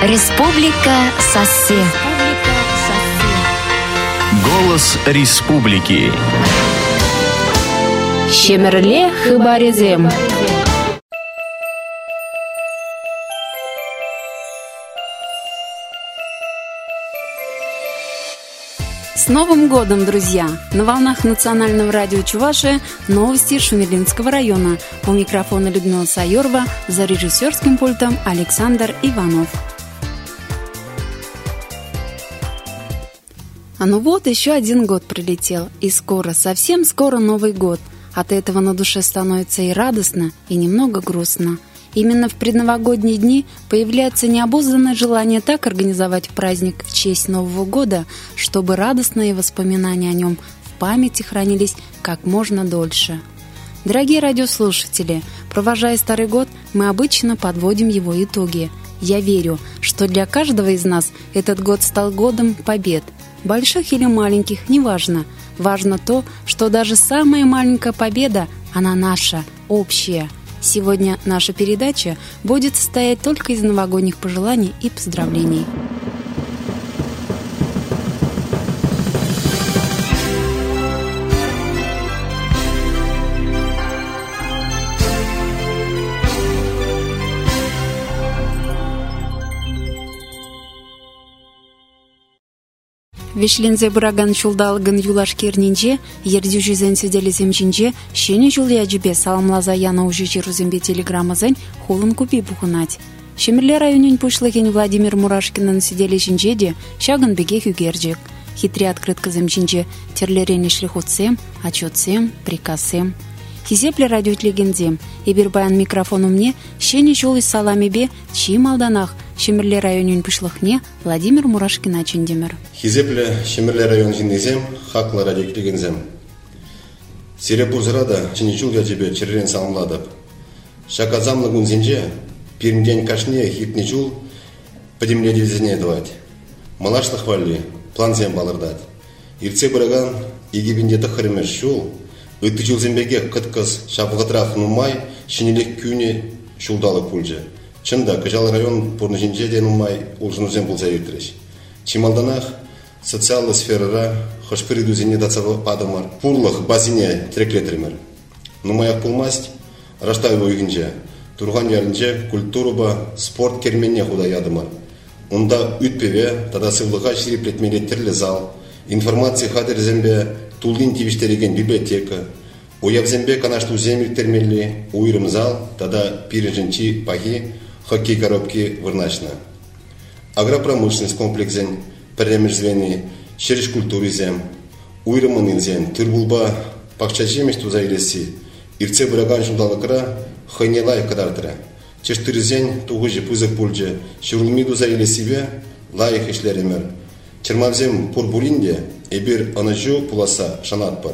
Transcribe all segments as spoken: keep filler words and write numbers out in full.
Республика Сассе. Голос республики. Шемерле хыбарезем. С Новым годом, друзья! На волнах национального радио Чувашия новости Шумерлинского района. У микрофона Людмила Сайорова, за режиссерским пультом Александр Иванов. А ну вот, еще один год прилетел, и скоро, совсем скоро Новый год. От этого на душе становится и радостно, и немного грустно. Именно в предновогодние дни появляется необузданное желание так организовать праздник в честь Нового года, чтобы радостные воспоминания о нем в памяти хранились как можно дольше. Дорогие радиослушатели, провожая Старый год, мы обычно подводим его итоги. Я верю, что для каждого из нас этот год стал годом побед. Больших или маленьких, неважно. Важно то, что даже самая маленькая победа, она наша, общая. Сегодня наша передача будет состоять только из новогодних пожеланий и поздравлений. Вешлензе бураган чулдалгын юлаш кернинже, ердю жүзен седелесем жинже, шене жулия жібе саламлаза яна уже жерузембе телеграммазен холын купи бухунать. Шемерле районин пушлыген Владимир Мурашкинын седеле жинжеде шагын беге хюгерджек. Хитре открытказем жинже терлерен ишлихотсем, отчетсем, приказсем. Хизепле радиотлегензем, ебір баян микрофону мне, шене жулы саламебе, чи малданах, Шемерле районин пушлыхне Владимир Мурашкин ачендемер. Хизепле Шемерле район жинезем, хакла радиотлегензем. Серебурзрада чиничул я тебе черрен саламладып. Шаказамлы гунзенже, пирмден кашне хитничул, подемле дивизине давать. Малашлых валли, план зем балырдать. Ирце бураган, егибинде тахаремеш шул, Үттічіл зембеге қыткыз шапығытрах нумай, шинелек күйіне шулдалы пульже. Чында, кажал район порны жинже ден умай, улжынузен болса ертіреш. Чималданах социалы сферара хошпыри дүзіне дацавы падамар, пурлых базине треклетример. Нумаяк пулмасть, раштай ойгінже, турған ярынже культуруба спорт керменне худа ядымар. Онда үтпеве, тада сывлыға шириплетмелеттерлі зал, информация хадыр зембе, Тулдин тивиштереген библиотека, уявзембе канашту земель термели, уйрым зал, тогда пиреженчи пахи, хоккей коробки вырначно. Агропромышленность комплексен, перемежзвени, шереш культуры зем, уйрымын инзен, тырбулба, пахчачемеш тузайлеси, ирце бураган шундалыкра, хайнелай кадартра. Чештырзен, тугужи пызык пульже, шурулмиду заилесибе, лайых ишлеремер. Чермавзем пурбулинде, эбир анажу пуласа шанатпар.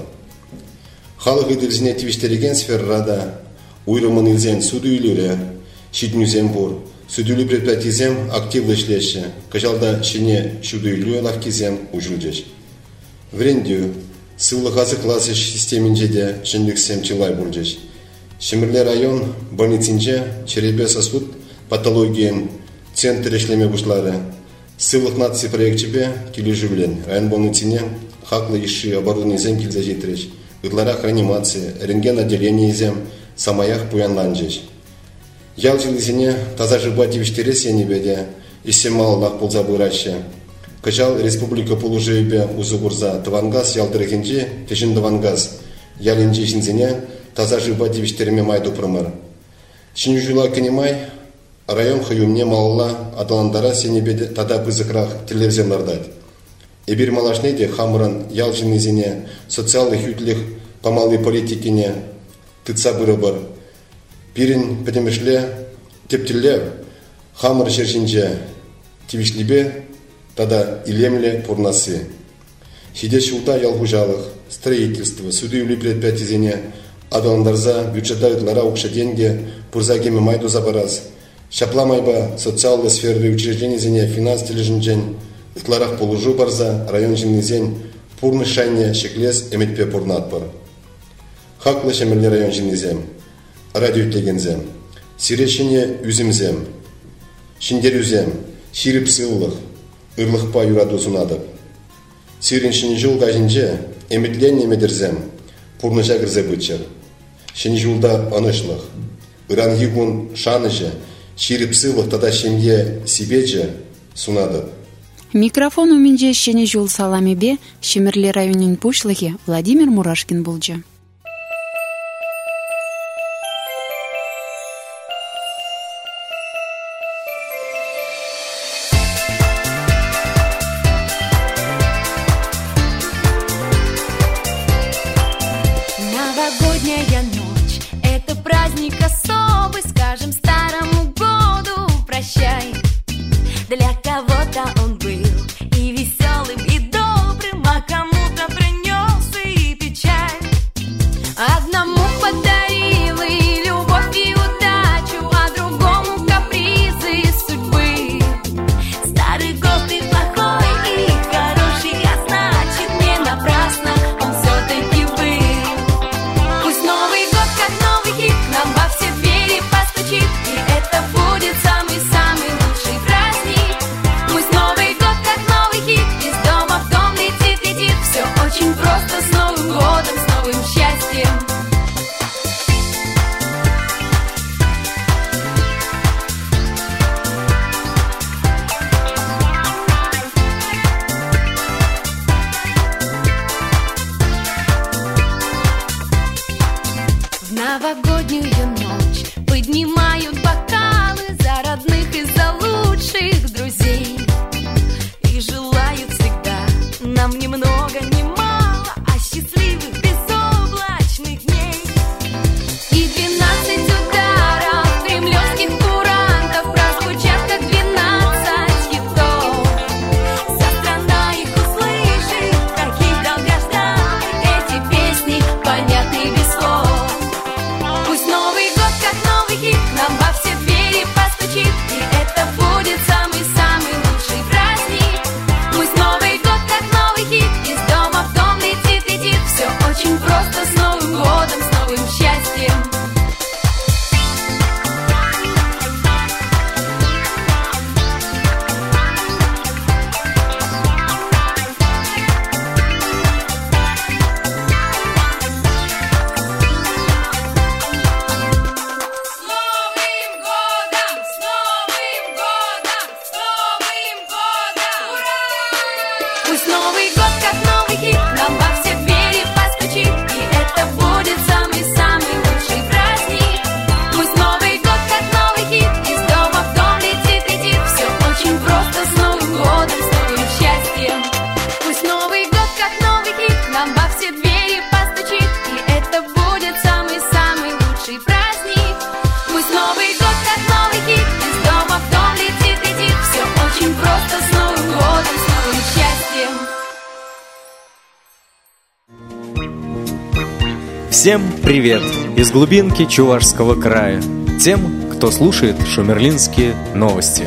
Халық иділзіне тивиштереген сферрада, уйрымын илзен суду үйлері, шиднюзем бур, судулі предприятизем активлы ишлеші, кажалда шине шуду үйлі лавкизем ужылжеш. Врендю, сылы ғазы классы системинжеде шындіксем чылай бұлжеш. Шемерле район больницинже черебе сосуд патологиен центр ишлеме бұшлары. Сылық нации проектчебе кележивлен, район больницине хаклы иши оборудование зем килзе житреш, ытларах реанимация, рентген отделение зем, самаях пуянланжеш. Ял жилизине таза жыба тивиштере сенебеде, исе мал лақ полза бұрайшы. Кажал республика полужебе узугурза Тавангаз ялдырыгенже, тешін Тавангаз, ялинже шинзине таза жыба тивиштереме майду промыр. Шинюжула кенемай, район хаюмне малла аталандара сенебеде тада пызыкрах телевизионлардать. Эбир малашнеде хамран ялжинезине социалных ютлих помалой политикине тыца бырыбыр. Пирин петемешле тептилле хамр шершинже тивишлибе тада илемле пурнасы. Хидеш ута ялгужалых, строительство, судуюли предприятизине аталандарза бюджета ютлара укша деньги пурзагеме майду забараз. Шапламайба социальной сферы учреждений зене финанс тележинжен, итларах полужу барза, район жинезен, пурны шайне шеклес эметпе пурнатпар. Хаклы шемерле район жинезем, радио тегензем, сирешине үзімзем, шиндер үзем, ширип сыллых, ырлықпа юраду сунадып. Сиреншін жыл кажинже, эметлен емедерзем, пурныша кірзе бычыр. Шын жылда анышлық, ыранхигун шаныжы, ширип сыллых тада шемье сибеджі сунадып. Микрофон у менже шене жул саламебе, Шемерле районин пушлыхе Владимир Мурашкин булджа. Новогодняя ночь — это праздник особый, скажем старому году прощай. Для кого-то он был и веселым, и добрым, а кому-то принес и печаль. Одному подарил и любовь, и удачу, а другому капризы судьбы. Старый год и плохой, и хороший, а значит не напрасно он все-таки был. Пусть Новый год, как новый хит, нам во все двери постучит, и это будет самый-самый лучший праздник. Пусть Новый год, как новый хит, из дома в дом летит, летит. Все очень просто, с Новым годом, с новым счастьем. В новогоднюю ночь поднимают бокалы за родных и за лучших друзей. И желают всегда нам ни много ни мало, а счастливых безоблачных дней. И двенадцать ударов кремлевских курантов прозвучат, как двенадцать хитов. Вся страна их услышит, каких долгожданных эти песни понятны без слов. Пусть Новый год, как новый хит, нам во все двери постучит, и это будет самый-самый лучший праздник. Пусть Новый год, как новый хит, из дома в дом летит, летит. Все очень просто, с Новым годом, с новым счастьем. С Новым годом, с Новым годом, с Новым годом! Ура! Пусть Новый год, как новый хит, нам во все двери постучит, и это будет самый-самый лучший праздник. Пусть Новый год, как новый хит, из дома в дом летит, летит. Все очень просто, с Новым годом, с новым счастьем. Пусть Новый год, как новый хит, нам во все двери постучит, и это будет самый-самый лучший праздник. Пусть Новый год, как новый хит, из дома в дом летит, летит. Все очень просто, с Новым годом, с новым счастьем. Всем привет из глубинки Чувашского края, тем, кто слушает шумерлинские новости.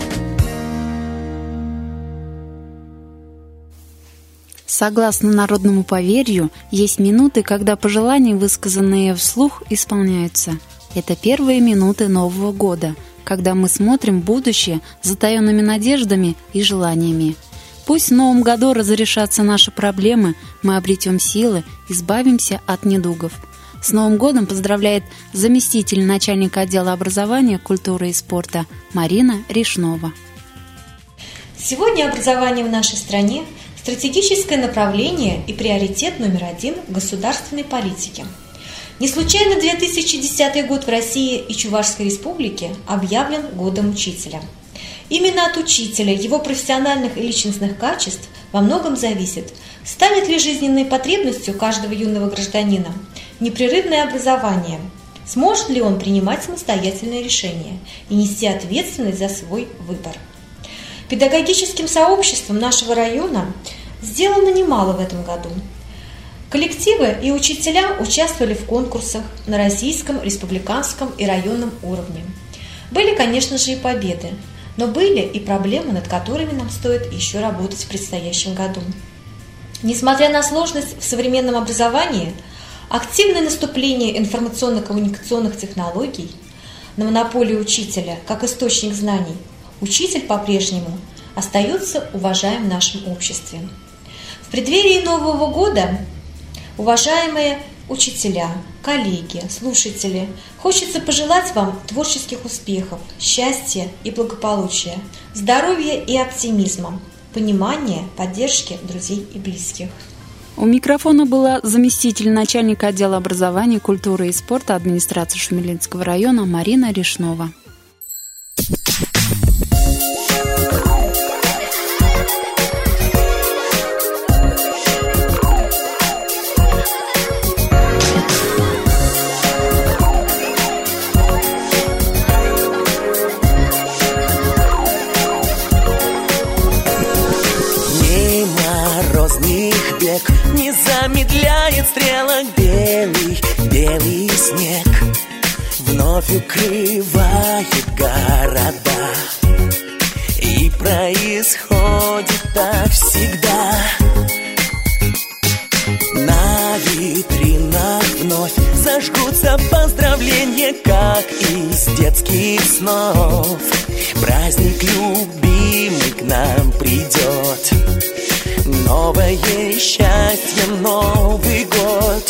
Согласно народному поверью, есть минуты, когда пожелания, высказанные вслух, исполняются. Это первые минуты Нового года, когда мы смотрим в будущее с затаенными надеждами и желаниями. Пусть в Новом году разрешатся наши проблемы, мы обретем силы, избавимся от недугов. С Новым годом поздравляет заместитель начальника отдела образования, культуры и спорта Марина Ришнова. Сегодня образование в нашей стране – стратегическое направление и приоритет номер один государственной политики. Не случайно две тысячи десятый год в России и Чувашской Республике объявлен годом учителя. Именно от учителя, его профессиональных и личностных качеств во многом зависит, станет ли жизненной потребностью каждого юного гражданина непрерывное образование, сможет ли он принимать самостоятельные решения и нести ответственность за свой выбор. Педагогическим сообществом нашего района сделано немало в этом году. Коллективы и учителя участвовали в конкурсах на российском, республиканском и районном уровне. Были, конечно же, и победы, но были и проблемы, над которыми нам стоит еще работать в предстоящем году. Несмотря на сложность в современном образовании, активное наступление информационно-коммуникационных технологий на монополию учителя как источник знаний, учитель по-прежнему остаются уважаем в нашем обществе. В преддверии Нового года, уважаемые учителя, коллеги, слушатели, хочется пожелать вам творческих успехов, счастья и благополучия, здоровья и оптимизма, понимания, поддержки друзей и близких. У микрофона была заместитель начальника отдела образования, культуры и спорта администрации Шумерлинского района Марина Решнова. Не замедляет стрелок белый, белый снег. Вновь укрывает города. И происходит так всегда. На витринах вновь зажгутся поздравления, как из детских снов. Праздник любимый к нам придет. Новое счастье, Новый год.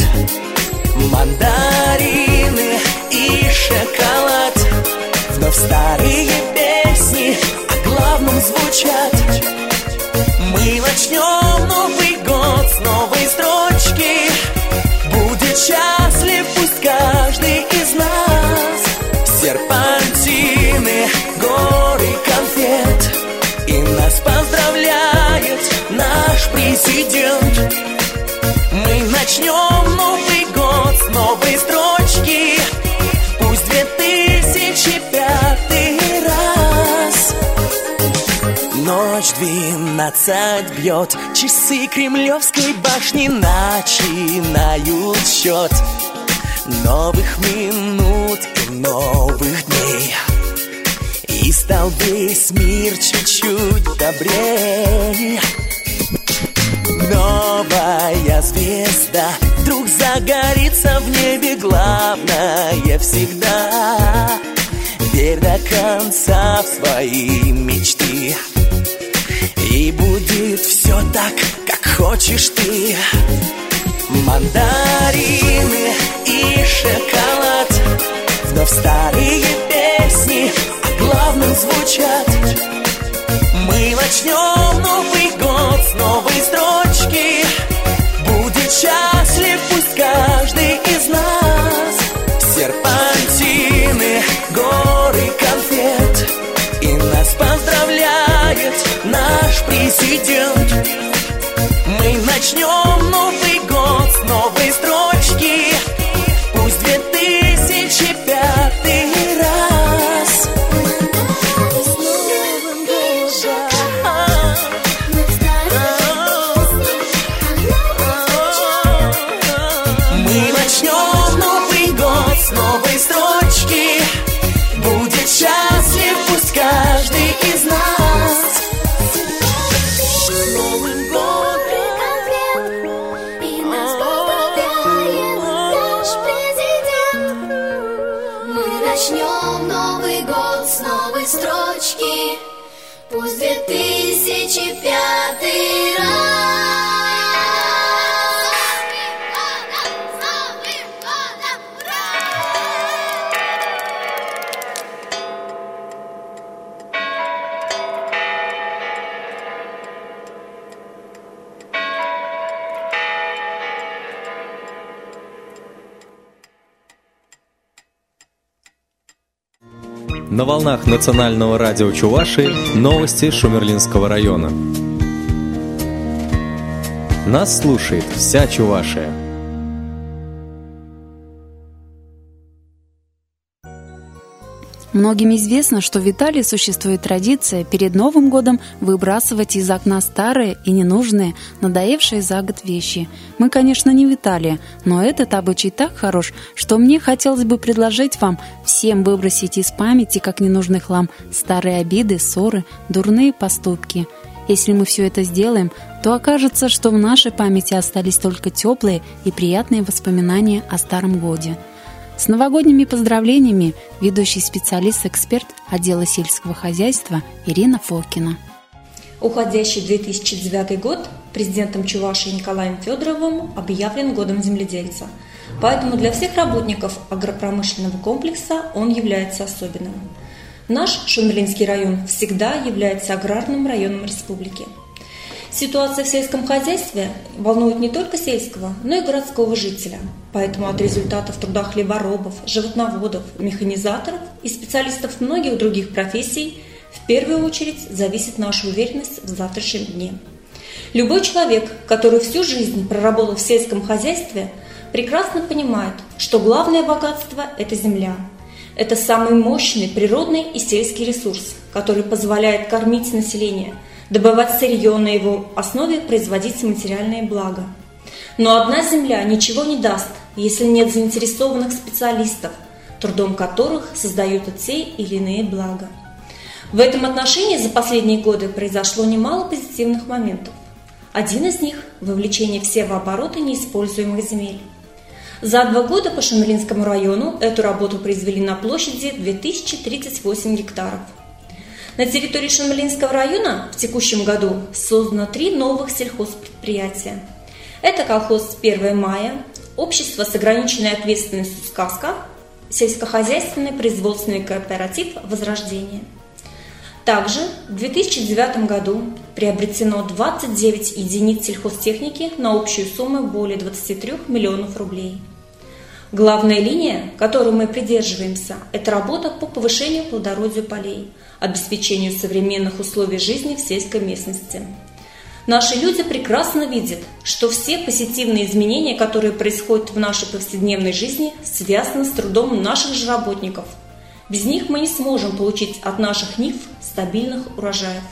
Мандарины и шоколад. Вновь старые песни о главном звучат. Мы начнем Новый год с новой строчки. Будет счастлив пусть каждый из нас. Серпантины, горы конфет. И нас поздравляет наш президент. Мы начнем Новый год с новой строчки. Пусть две тысячи пятый раз. Ночь двенадцать бьет, часы Кремлевской башни начинают счет новых минут и новых дней. И стал весь мир чуть-чуть добрее. Новая звезда вдруг загорится в небе. Главное всегда верь до конца в свои мечты. И будет все так, как хочешь ты. Мандарины и шоколад. Вновь старые песни о главном звучат. Мы начнем Новый год с новой строчки. Будет счастлив пусть каждый из нас. Серпантины, горы конфет. И нас поздравляет наш президент. Мы начнем Новый год с новой строчки. Пусть две тысячи пятый раз. Мы начнем Новый год с новой строчки. Будет счастлив пусть каждый из нас. Новым годом! И нас поздравляет наш президент. Мы начнем Новый год с новой строчки. Пусть две тысячи пятый раз. На волнах национального радио Чувашии новости Шумерлинского района. Нас слушает вся Чувашия. Многим известно, что в Италии существует традиция перед Новым годом выбрасывать из окна старые и ненужные, надоевшие за год вещи. Мы, конечно, не в Италии, но этот обычай так хорош, что мне хотелось бы предложить вам всем выбросить из памяти, как ненужный хлам, старые обиды, ссоры, дурные поступки. Если мы все это сделаем, то окажется, что в нашей памяти остались только теплые и приятные воспоминания о Старом годе. С новогодними поздравлениями ведущий специалист-эксперт отдела сельского хозяйства Ирина Фокина. Уходящий две тысячи девятый год президентом Чувашии Николаем Федоровым объявлен годом земледельца, поэтому для всех работников агропромышленного комплекса он является особенным. Наш Шумерлинский район всегда является аграрным районом республики. Ситуация в сельском хозяйстве волнует не только сельского, но и городского жителя. Поэтому от результатов труда хлеборобов, животноводов, механизаторов и специалистов многих других профессий в первую очередь зависит наша уверенность в завтрашнем дне. Любой человек, который всю жизнь проработал в сельском хозяйстве, прекрасно понимает, что главное богатство – это земля. Это самый мощный природный и сельский ресурс, который позволяет кормить население, добывать сырье, на его основе производить материальные блага. Но одна земля ничего не даст, если нет заинтересованных специалистов, трудом которых создаются те или иные блага. В этом отношении за последние годы произошло немало позитивных моментов. Один из них – вовлечение в севообороты неиспользуемых земель. За два года по Шумерлинскому району эту работу произвели на площади две тысячи тридцать восемь гектаров. На территории Шумерлинского района в текущем году создано три новых сельхозпредприятия. Это колхоз первое мая, общество с ограниченной ответственностью «Сказка», сельскохозяйственный производственный кооператив «Возрождение». Также в две тысячи девятом году приобретено двадцать девять единиц сельхозтехники на общую сумму более двадцати трёх миллионов рублей. Главная линия, которой мы придерживаемся, это работа по повышению плодородия полей, обеспечению современных условий жизни в сельской местности. Наши люди прекрасно видят, что все позитивные изменения, которые происходят в нашей повседневной жизни, связаны с трудом наших же работников. Без них мы не сможем получить от наших нив стабильных урожаев.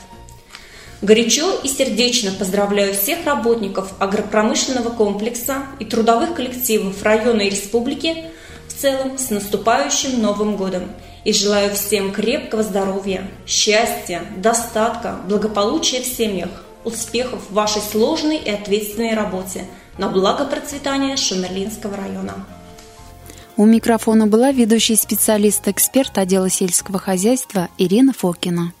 Горячо и сердечно поздравляю всех работников агропромышленного комплекса и трудовых коллективов района и республики в целом с наступающим Новым годом и желаю всем крепкого здоровья, счастья, достатка, благополучия в семьях, успехов в вашей сложной и ответственной работе на благо процветания Шумерлинского района. У микрофона была ведущий специалист-эксперт отдела сельского хозяйства Ирина Фокина.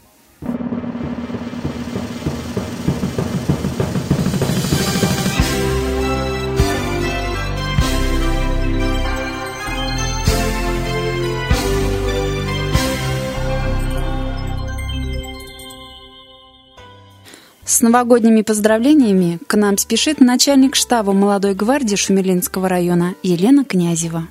С новогодними поздравлениями к нам спешит начальник штаба молодой гвардии Шумерлинского района Елена Князева.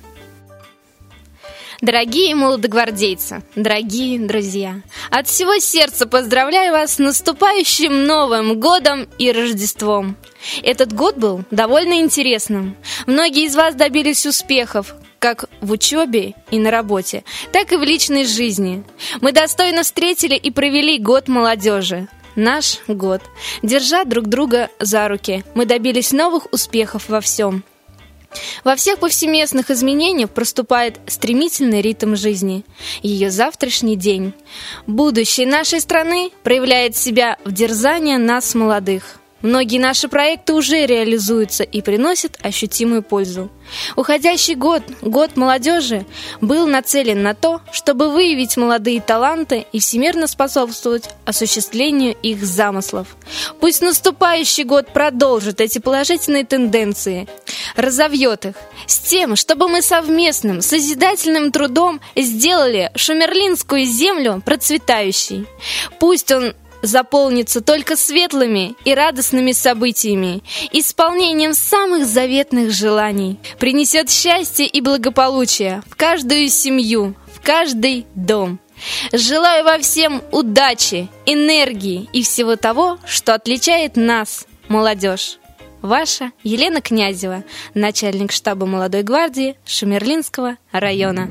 Дорогие молодогвардейцы, дорогие друзья, от всего сердца поздравляю вас с наступающим Новым годом и Рождеством. Этот год был довольно интересным. Многие из вас добились успехов, как в учебе и на работе, так и в личной жизни. Мы достойно встретили и провели год молодежи. Наш год. Держа друг друга за руки, мы добились новых успехов во всем. Во всех повсеместных изменениях проступает стремительный ритм жизни, ее завтрашний день. Будущее нашей страны проявляет себя в дерзании нас, молодых. Многие наши проекты уже реализуются и приносят ощутимую пользу. Уходящий год, год молодежи, был нацелен на то, чтобы выявить молодые таланты и всемирно способствовать осуществлению их замыслов. Пусть наступающий год продолжит эти положительные тенденции, разовьет их, с тем, чтобы мы совместным созидательным трудом сделали Шумерлинскую землю процветающей. Пусть он заполнится только светлыми и радостными событиями, исполнением самых заветных желаний, принесет счастье и благополучие в каждую семью, в каждый дом. Желаю во всем удачи, энергии и всего того, что отличает нас, молодежь. Ваша Елена Князева, начальник штаба молодой гвардии Шумерлинского района.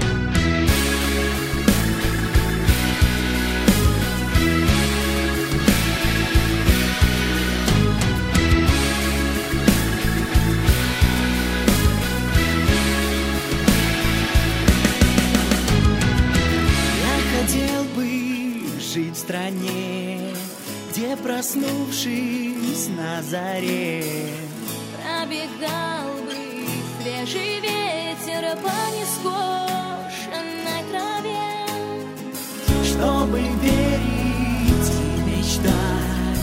В стране, где, проснувшись на заре, пробегал бы свежий ветер по нескошенной траве, чтобы верить и мечтать,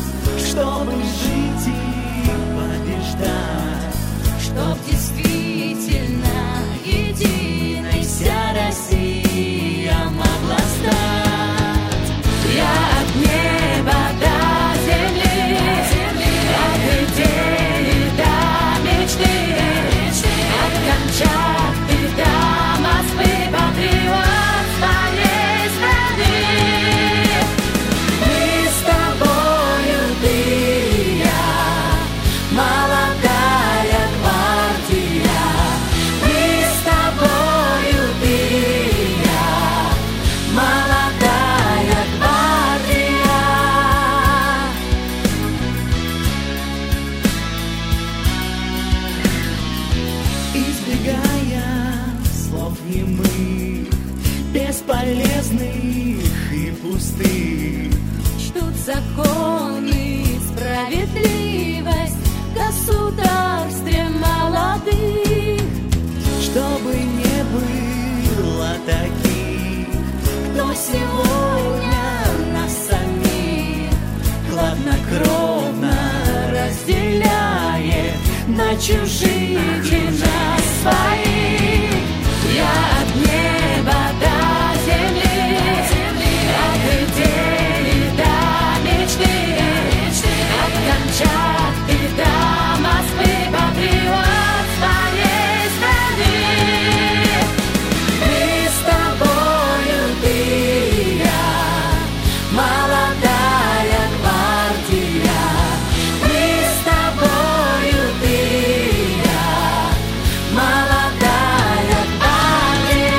закон и справедливость в государстве молодых, чтобы не было таких, кто сегодня нас самих хладнокровно разделяет на чужие и на своих. Я от неба до земли, от идеи до мечты, от Камчатки до Москвы, патриот своей страны. Мы с тобою, ты и я, молодая гвардия. Мы с тобою, ты и я, молодая гвардия.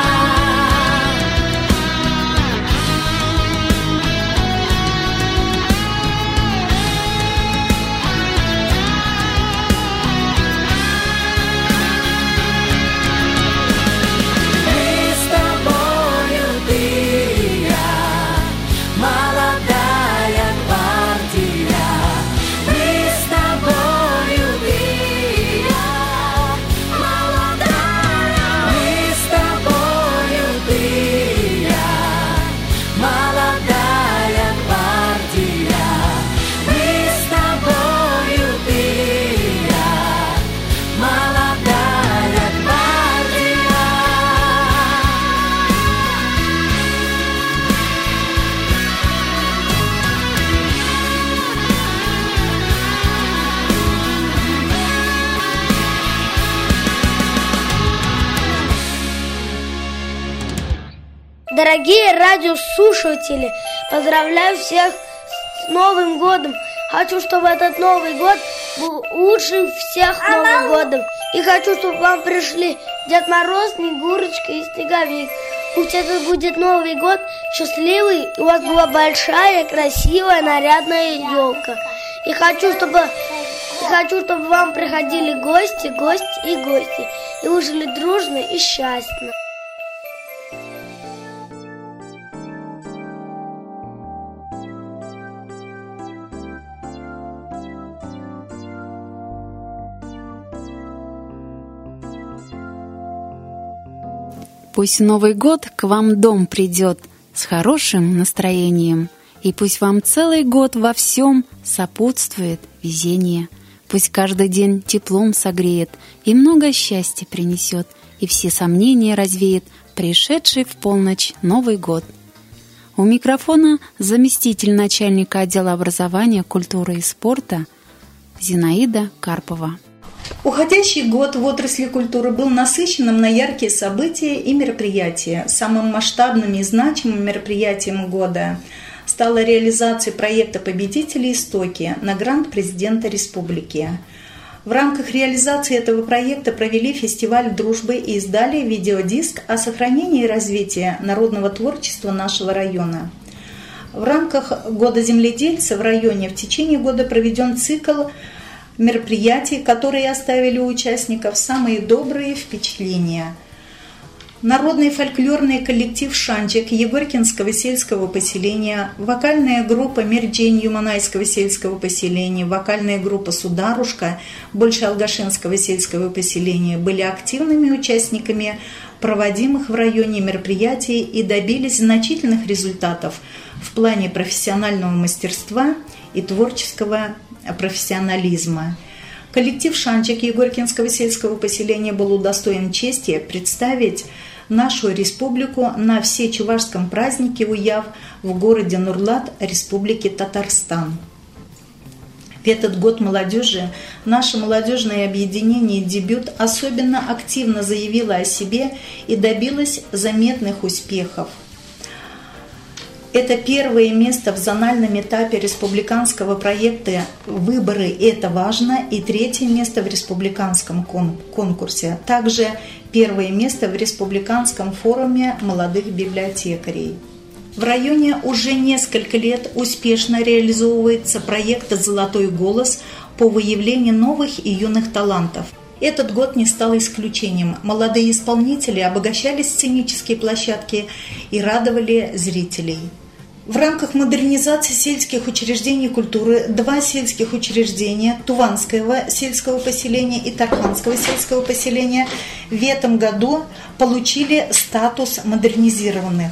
Мы с тобою, ты и я, молодая гвардия. Мы с тобою, ты и я, молодая. Мы с тобою, ты и я, молодая гвардия. Мы с тобою, ты и я, молодая гвардия. Дорогие радиослушатели, поздравляю всех с Новым годом. Хочу, чтобы этот Новый год был лучше всех Новых годов. И хочу, чтобы вам пришли Дед Мороз, Снегурочка и Снеговик. Пусть это будет Новый год счастливый, и у вас была большая, красивая, нарядная елка. И хочу, чтобы, и хочу, чтобы вам приходили гости, гости и гости. И вы жили дружно и счастливо. Пусть Новый год к вам в дом придет с хорошим настроением, и пусть вам целый год во всем сопутствует везение. Пусть каждый день теплом согреет и много счастья принесет, и все сомнения развеет пришедший в полночь Новый год. У микрофона заместитель начальника отдела образования, культуры и спорта Зинаида Карпова. Уходящий год в отрасли культуры был насыщенным на яркие события и мероприятия. Самым масштабным и значимым мероприятием года стала реализация проекта «Победители Истоки» на грант президента республики. В рамках реализации этого проекта провели фестиваль дружбы и издали видеодиск о сохранении и развитии народного творчества нашего района. В рамках Года земледельца в районе в течение года проведен цикл мероприятий, которые оставили у участников самые добрые впечатления. Народный фольклорный коллектив «Шанчик» Егоркинского сельского поселения, вокальная группа «Мерджень» Юманайского сельского поселения, вокальная группа «Сударушка» Большеалгашинского сельского поселения были активными участниками проводимых в районе мероприятий и добились значительных результатов в плане профессионального мастерства и творческого профессионализма. Коллектив «Шанчик» Егоркинского сельского поселения был удостоен чести представить нашу республику на всечувашском празднике Уяв в городе Нурлат Республики Татарстан. В этот год молодежи наше молодежное объединение «Дебют» особенно активно заявило о себе и добилось заметных успехов. Это первое место в зональном этапе республиканского проекта «Выборы – это важно» и третье место в республиканском конкурсе. Также первое место в республиканском форуме молодых библиотекарей. В районе уже несколько лет успешно реализовывается проект «Золотой голос» по выявлению новых и юных талантов. Этот год не стал исключением. Молодые исполнители обогащали сценические площадки и радовали зрителей. В рамках модернизации сельских учреждений культуры два сельских учреждения Туванского сельского поселения и Тарханского сельского поселения в этом году получили статус модернизированных.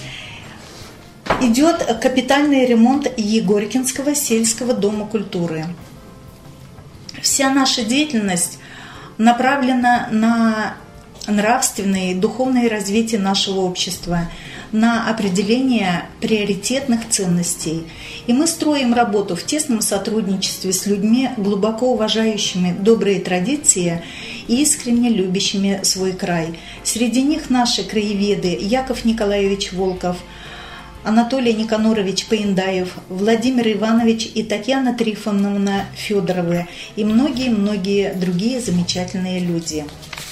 Идет капитальный ремонт Егоркинского сельского дома культуры. Вся наша деятельность направлена на нравственное и духовное развитие нашего общества, на определение приоритетных ценностей. И мы строим работу в тесном сотрудничестве с людьми, глубоко уважающими добрые традиции и искренне любящими свой край. Среди них наши краеведы Яков Николаевич Волков, Анатолий Никанорович Паиндаев, Владимир Иванович и Татьяна Трифоновна Федоровы и многие-многие другие замечательные люди.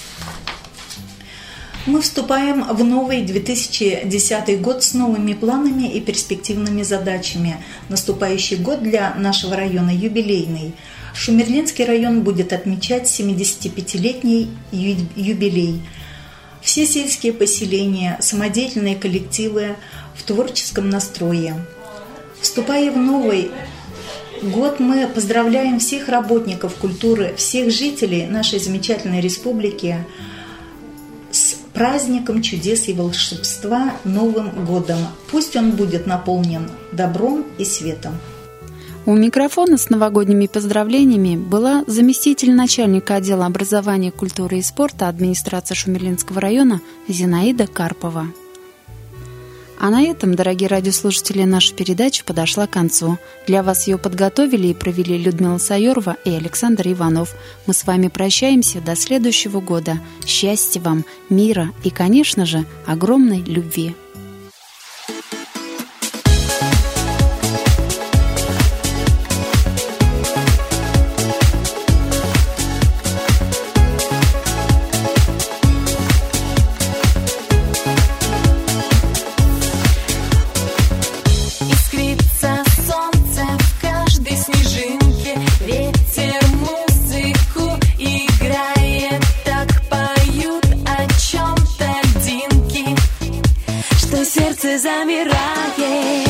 Мы вступаем в новый две тысячи десятый год с новыми планами и перспективными задачами. Наступающий год для нашего района юбилейный. Шумерлинский район будет отмечать семидесятипятилетний юбилей. Все сельские поселения, самодеятельные коллективы в творческом настрое. Вступая в новый год, мы поздравляем всех работников культуры, всех жителей нашей замечательной республики с праздником чудес и волшебства Новым годом. Пусть он будет наполнен добром и светом. У микрофона с новогодними поздравлениями была заместитель начальника отдела образования, культуры и спорта администрации Шумерлинского района Зинаида Карпова. А на этом, дорогие радиослушатели, наша передача подошла к концу. Для вас ее подготовили и провели Людмила Сайорова и Александр Иванов. Мы с вами прощаемся до следующего года. Счастья вам, мира и, конечно же, огромной любви. Замирает.